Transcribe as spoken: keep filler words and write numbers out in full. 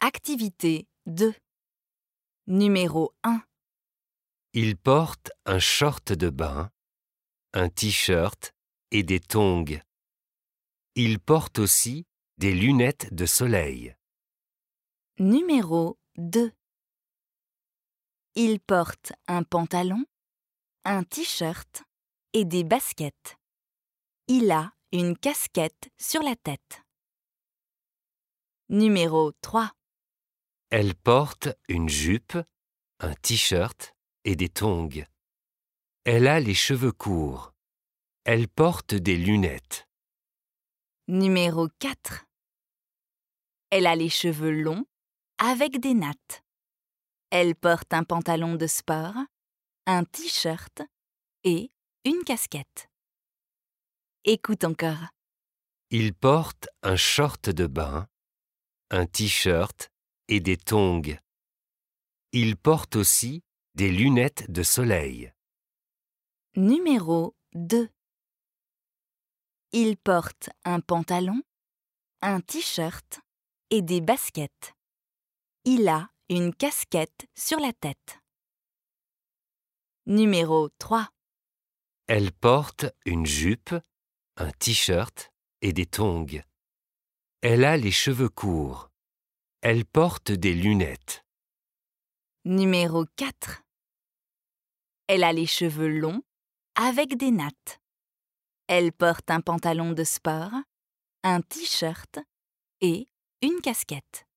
Activité deux. Numéro un. Il porte un short de bain, un t-shirt et des tongs. Il porte aussi des lunettes de soleil. Numéro deux. Il porte un pantalon, un t-shirt et des baskets. Il a une casquette sur la tête. Numéro trois. Elle porte une jupe, un t-shirt et des tongs. Elle a les cheveux courts. Elle porte des lunettes. Numéro quatre. Elle a les cheveux longs avec des nattes. Elle porte un pantalon de sport, un t-shirt et une casquette. Écoute encore. Il porte un short de bain, un t-shirt et des tongs. Il porte aussi des lunettes de soleil. Numéro deux. Il porte un pantalon, un t-shirt et des baskets. Il a une casquette sur la tête. Numéro trois. Elle porte une jupe, un t-shirt et des tongs. Elle a les cheveux courts. Elle porte des lunettes. Numéro quatre. Elle a les cheveux longs avec des nattes. Elle porte un pantalon de sport, un t-shirt et une casquette.